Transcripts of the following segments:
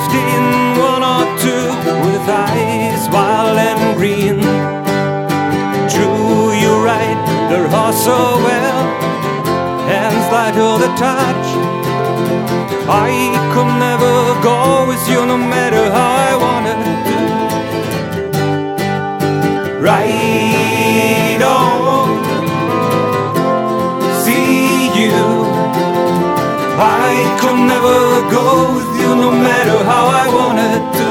left in one or two with eyes wild and green. True, you're right, they're all so well, hands light to the touch. I could never go with you no matter how I wanted to. Right on, see you. I could never go with you no matter how I wanted to.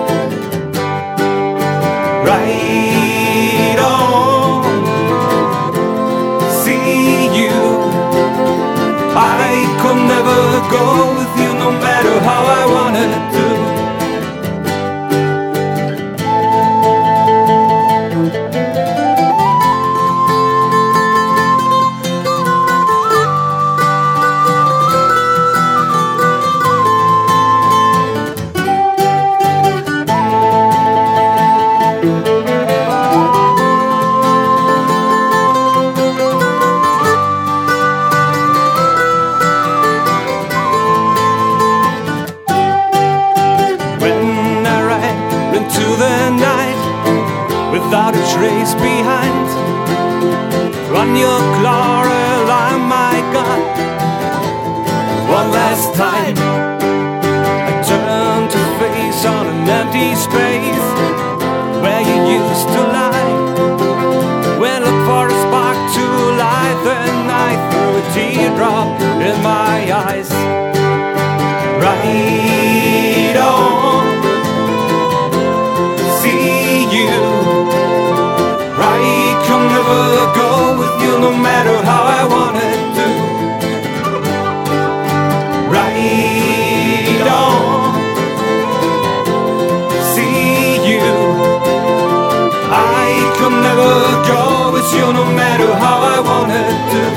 Right on, see you. I could never go with you no matter how I wanted to. Into the night without a trace behind, run your glory line, my God. One last time I turn to face on an empty space where you used to lie. When I look for a spark to light the night, through a teardrop in my eyes. Right on, I can never go with you no matter how I wanted to. Right on, see you. I can never go with you no matter how I wanted to.